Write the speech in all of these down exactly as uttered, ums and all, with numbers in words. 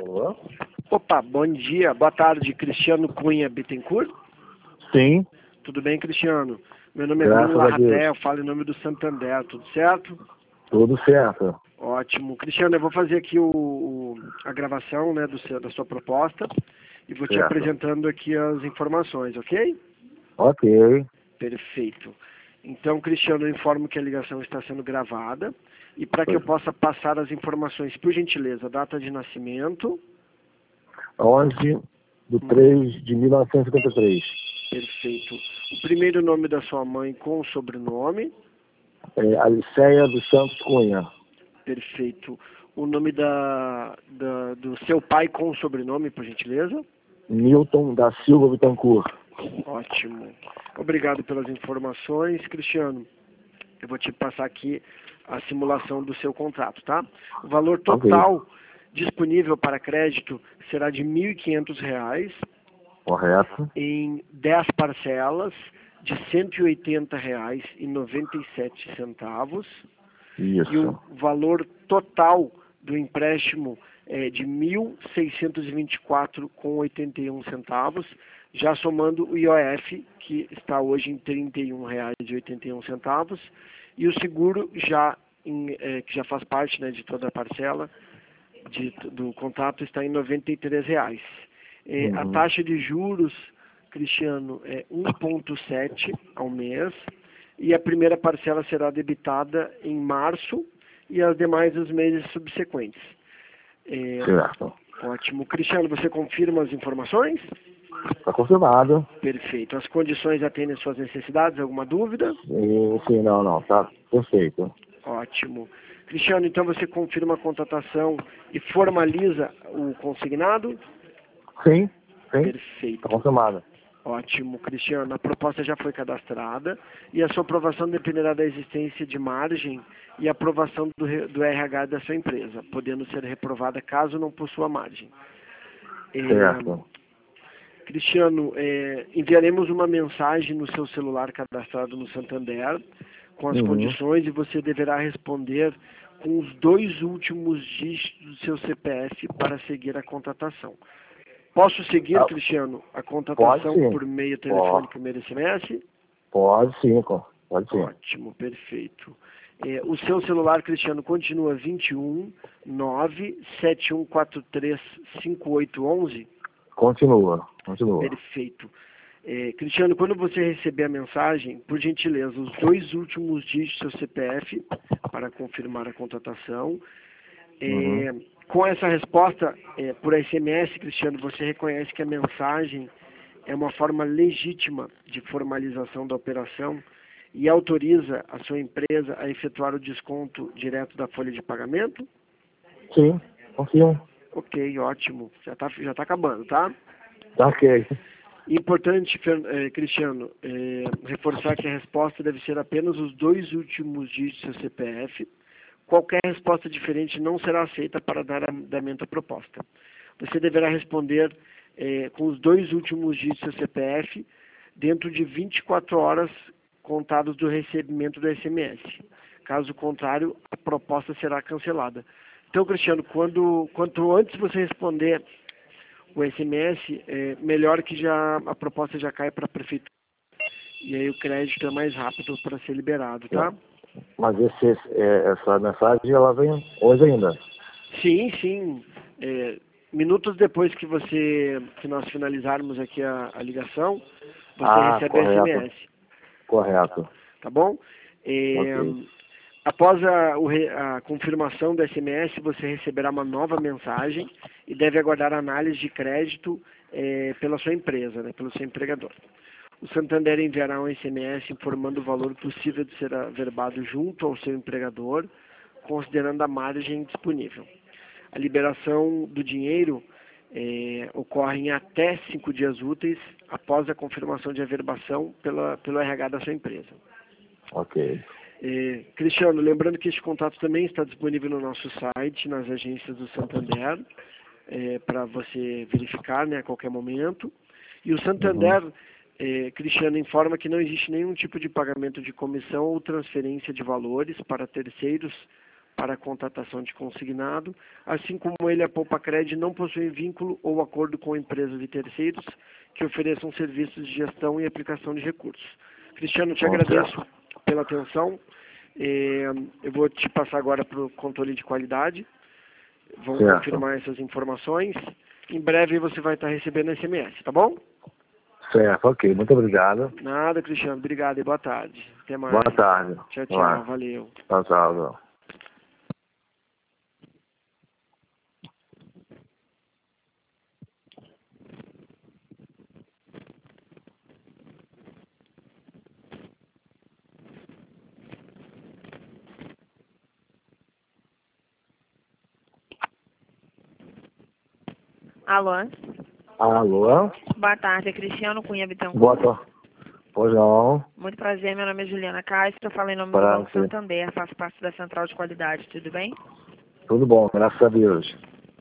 Alô? Opa, bom dia, boa tarde, Cristiano Cunha Bittencourt. Sim, Tudo bem, Cristiano? Meu nome é graças Bruno a Larraté, Deus. eu falo em nome do Santander, tudo certo? Tudo certo. Ótimo. Cristiano, eu vou fazer aqui o, o- a gravação, né, do seu, da sua proposta e vou te Certo. apresentando aqui as informações, ok? Ok. Perfeito. Então, Cristiano, eu informo que a ligação está sendo gravada e para que eu Pois. possa passar as informações, por gentileza, data de nascimento. onze de três de mil novecentos e cinquenta e três. Perfeito. O primeiro nome da sua mãe com o sobrenome. É, Aliceia dos Santos Cunha. Perfeito. O nome da, da- do seu pai com o sobrenome, por gentileza. Newton da Silva Bittencourt. Ótimo. Obrigado pelas informações, Cristiano. Eu vou te passar aqui a simulação do seu contrato, tá? O valor total disponível para crédito será de mil e quinhentos reais Correto. em dez parcelas de cento e oitenta reais e noventa e sete centavos. E o Isso. valor total do empréstimo é de mil seiscentos e vinte e quatro reais e oitenta e um centavos, já somando o I O F, que está hoje em trinta e um reais e oitenta e um centavos, e o seguro já em, é, que já faz parte, né, de toda a parcela de, do contrato está em noventa e três reais. É, a Uhum. taxa de juros, Cristiano, é um vírgula sete ao mês, e a primeira parcela será debitada em março e as demais os meses subsequentes. É, Certo. ótimo. Cristiano, você confirma as informações? Está confirmado. Perfeito. As condições atendem às suas necessidades? Alguma dúvida? Sim, sim, não, não. Tá perfeito. Ótimo. Cristiano, então você confirma a contratação e formaliza o consignado? Sim, sim. Perfeito. Está confirmado. Ótimo, Cristiano. A proposta já foi cadastrada e a sua aprovação dependerá da existência de margem e aprovação do, re- do R H da sua empresa, podendo ser reprovada caso não possua margem. É, Certo. Cristiano, é, enviaremos uma mensagem no seu celular cadastrado no Santander com as Uhum. condições e você deverá responder com os dois últimos dígitos do seu C P F para seguir a contratação. Posso seguir, Ah, Cristiano, a pode contratação sim. por meio Pode, telefônico e meio S M S? pode sim, co- pode sim. Ótimo, perfeito. É, o seu celular, Cristiano, continua vinte e um, nove, sete um quatro três, cinco oito um um? Continua, continua. Perfeito. É, Cristiano, quando você receber a mensagem, por gentileza, os dois últimos dígitos do seu C P F para confirmar a contratação. É, Uhum. com essa resposta é, por S M S, Cristiano, você reconhece que a mensagem é uma forma legítima de formalização da operação e autoriza a sua empresa a efetuar o desconto direto da folha de pagamento? Sim, confio. Ok, ótimo. Já está já tá acabando, tá? Tá ok. Importante, Fer- eh, Cristiano, eh, reforçar que a resposta deve ser apenas os dois últimos dígitos do seu C P F. Qualquer resposta diferente não será aceita para dar andamento à proposta. Você deverá responder eh, com os dois últimos dígitos do seu C P F dentro de vinte e quatro horas contados do recebimento do S M S. Caso contrário, a proposta será cancelada. Então, Cristiano, quando, quanto antes você responder o S M S, é melhor que já a proposta já cai para a prefeitura. E aí o crédito é mais rápido para ser liberado, tá? Mas esse, esse- é, essa mensagem ela vem hoje ainda. Sim, sim. É, minutos depois que você que nós finalizarmos aqui a, a ligação, você Ah, recebe o correto, S M S, correto. tá bom? É, Ok. após a, o re- a confirmação do S M S, você receberá uma nova mensagem e deve aguardar a análise de crédito é, pela sua empresa, né, pelo seu empregador. O Santander enviará um S M S informando o valor possível de ser averbado junto ao seu empregador, considerando a margem disponível. A liberação do dinheiro eh, ocorre em até cinco dias úteis após a confirmação de averbação pela, pelo R H da sua empresa. Ok. Eh, Cristiano, lembrando que este contato também está disponível no nosso site, nas agências do Santander, eh, para você verificar, né, a qualquer momento. E o Uhum. Santander, eh, Cristiano, informa que não existe nenhum tipo de pagamento de comissão ou transferência de valores para terceiros para a contratação de consignado, assim como ele, a Poupacred, não possui vínculo ou acordo com empresas e terceiros que ofereçam serviços de gestão e aplicação de recursos. Cristiano, te Bom, agradeço certo. pela atenção. Eh, Eu vou te passar agora para o controle de qualidade. Vão Certo. confirmar essas informações. Em breve você vai estar recebendo S M S, tá bom? Certo, ok. Muito obrigado. Nada, Cristiano. Obrigado e boa tarde. Até mais. Boa tarde. Tchau, Boa. tchau. Valeu. Tchau, tchau. Alô? Alô? Boa tarde, é Cristiano Cunha Bittencourt. Boa tarde. Pois não. Muito prazer, meu nome é Juliana Castro, eu falo em nome do Prazer. Banco Santander, faço parte da Central de Qualidade, tudo bem? Tudo bom, graças a Deus.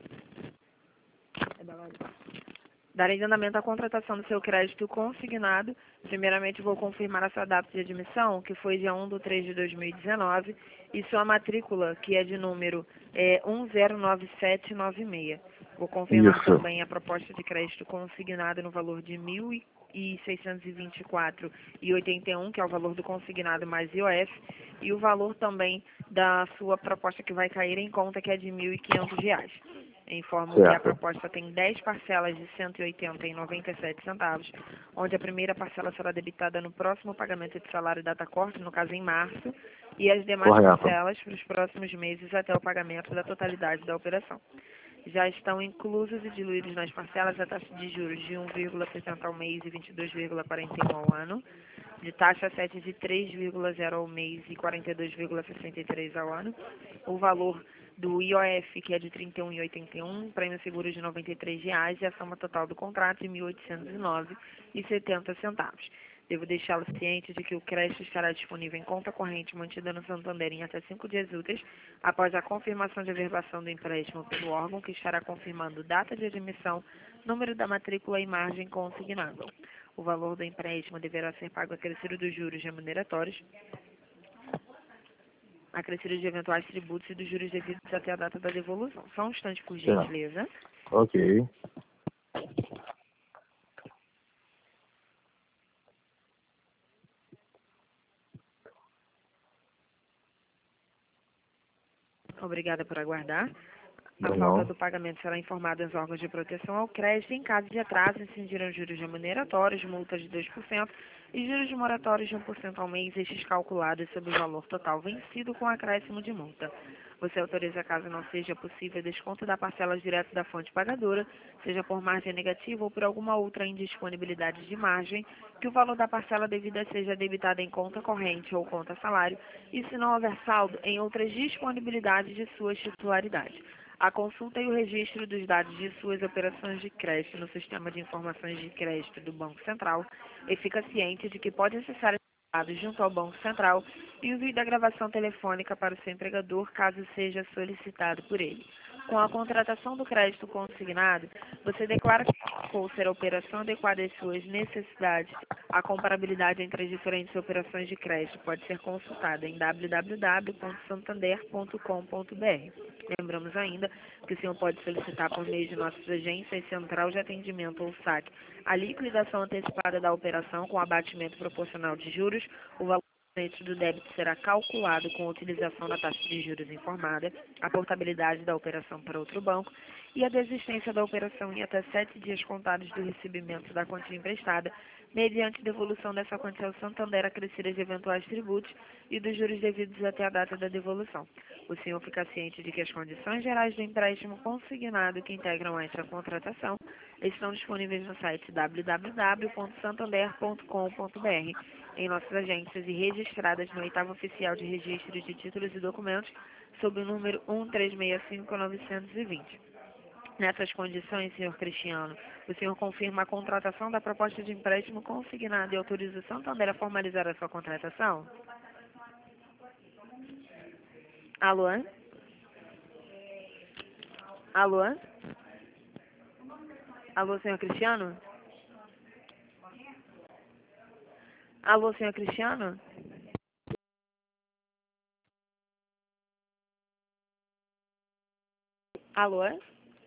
Darei andamento à contratação do seu crédito consignado. Primeiramente, vou confirmar a sua data de admissão, que foi dia um de três de dois mil e dezenove, e sua matrícula, que é de número é, um zero nove sete nove seis. Vou confirmar Isso. também a proposta de crédito consignado no valor de mil seiscentos e vinte e quatro reais e oitenta e um centavos, que é o valor do consignado mais I O F, e o valor também da sua proposta que vai cair em conta, que é de mil e quinhentos reais. Informo que a Certo. proposta tem dez parcelas de cento e oitenta reais e noventa e sete centavos, onde a primeira parcela será debitada no próximo pagamento de salário data corte, no caso em março, e as demais Correto. parcelas para os próximos meses até o pagamento da totalidade da operação. Já estão inclusos e diluídos nas parcelas a taxa de juros de um vírgula setenta ao mês e vinte e dois vírgula quarenta e um ao ano, de taxa sete de três vírgula zero ao mês e quarenta e dois vírgula sessenta e três ao ano, o valor do I O F, que é de trinta e um reais e oitenta e um, prêmio seguro de noventa e três reais e a soma total do contrato de mil oitocentos e nove reais e setenta centavos. Devo deixá-lo ciente de que o crédito estará disponível em conta corrente mantida no Santander em até cinco dias úteis, após a confirmação de averbação do empréstimo pelo órgão, que estará confirmando data de admissão, número da matrícula e margem consignável. O valor do empréstimo deverá ser pago acrescido dos juros remuneratórios, acrescido de eventuais tributos e dos juros devidos até a data da devolução. Só um instante, por Certo. gentileza. Ok. Obrigada por aguardar. A Pois falta não. do pagamento será informada aos órgãos de proteção ao crédito. Em caso de atraso, incidirão juros remuneratórios, multas de dois por cento e juros de moratórios de um por cento ao mês, estes calculados sobre o valor total vencido com acréscimo de multa. Você autoriza, caso não seja possível, desconto da parcela direto da fonte pagadora, seja por margem negativa ou por alguma outra indisponibilidade de margem, que o valor da parcela devida seja debitado em conta corrente ou conta salário, e se não houver saldo, em outras disponibilidades de sua titularidade. A consulta e o registro dos dados de suas operações de crédito no Sistema de Informações de Crédito do Banco Central, e fica ciente de que pode acessar esses dados junto ao Banco Central e envio da gravação telefônica para o seu empregador, caso seja solicitado por ele. Com a contratação do crédito consignado, você declara que ou ser a operação adequada às suas necessidades. A comparabilidade entre as diferentes operações de crédito pode ser consultada em w w w ponto santander ponto com ponto b r. Lembramos ainda que o senhor pode solicitar por meio de nossas agências, central de atendimento ou saque, a liquidação antecipada da operação com abatimento proporcional de juros. O valor do débito será calculado com a utilização da taxa de juros informada, a portabilidade da operação para outro banco e a desistência da operação em até sete dias contados do recebimento da quantia emprestada, mediante devolução dessa quantia ao Santander acrescida de eventuais tributos e dos juros devidos até a data da devolução. O senhor fica ciente de que as condições gerais do empréstimo consignado que integram esta contratação estão disponíveis no site w w w ponto santander ponto com ponto b r, em nossas agências e registradas no oitavo Oficial de Registro de Títulos e Documentos, sob o número um três seis cinco nove dois zero. Nessas condições, senhor Cristiano, o senhor confirma a contratação da proposta de empréstimo consignado e autoriza o Santander a formalizar a sua contratação? Alô? Alô? Alô, senhor Cristiano? Alô, senhor Cristiano? Alô?